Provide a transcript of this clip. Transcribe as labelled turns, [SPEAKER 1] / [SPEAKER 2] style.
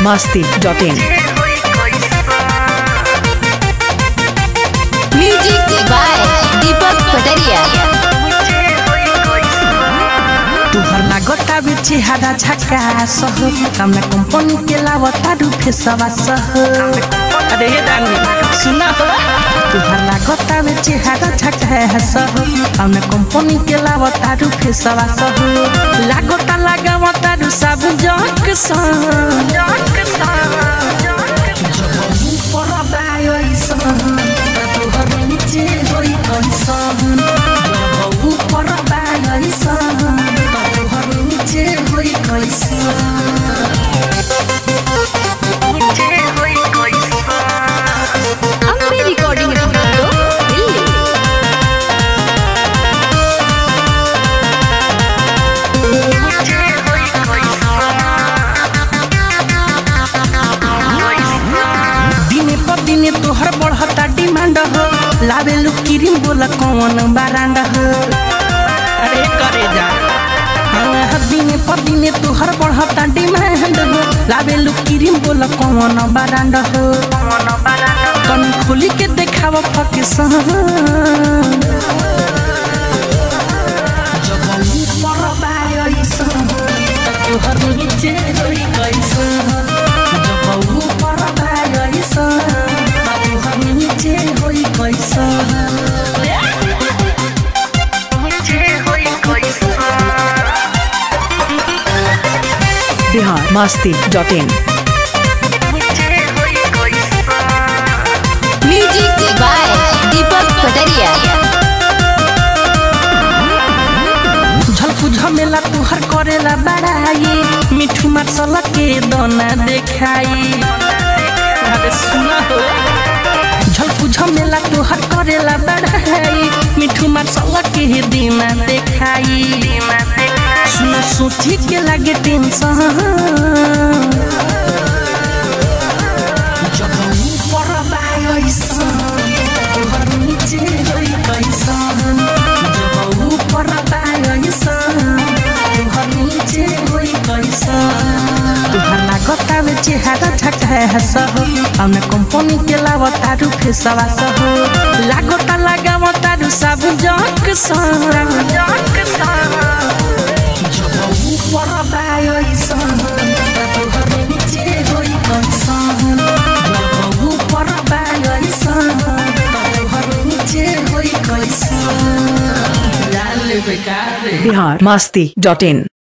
[SPEAKER 1] biharmasti.in
[SPEAKER 2] music by दीपक कटरिया।
[SPEAKER 3] तुहर लागता बेची हादा झक्का सह कामना कंपनी के लावता रूफे सवा सह। अरे ये डांगी सुना हो तुहर लागता बेची हादा झक्का सह कामना कंपनी के लावता रूफे सवा सह। लागता लगावता रु सब जक सह पर बायो सह तुहर नीचे होई कंसन पर बायो सह
[SPEAKER 2] अम्बे रिकॉर्डिंग स्टूडियो दिल्ली।
[SPEAKER 3] दिने पर दिने तोहर बढ़ता डिमांड हो लावेलु क्रीम बोला कौन बारांड हो। अरे करे जा दिने पर दिने तोहर बढ़ता डिमांड हो लावेलु क्रीम बोला कौन बारांड हो। कन खोली के देखाव फकेसन पर बायसन तोहर नीचे होई कैसन पर बायसन तोहर नीचे होई कैसन
[SPEAKER 1] biharmasti.in
[SPEAKER 2] म्यूजिक बाय दीपक कटरिया।
[SPEAKER 3] झलकू झमेला तुहर करेला बड़ाई मिठू मसाला के दोना देखाई। अरे सुना हो झलकू झमेला तुहर करेला बड़ाई मिठू मसाला के दीना देखाई। सुना सोची के लागे टेंशन जब ऊपर बायसन तुहर नीचे होई कैसन जब ऊपर बायसन तुहर नीचे होई कैसन। तुहर लागता बेचे हादा झक्का सह हमने कंपनी के लावता रूफे सवा सह। लागता लगावता रु सब जक सह पर बायसन तोहर नीचे होई कैसन पर बायसन तोहर नीचे होई कैसन।
[SPEAKER 1] biharmasti.in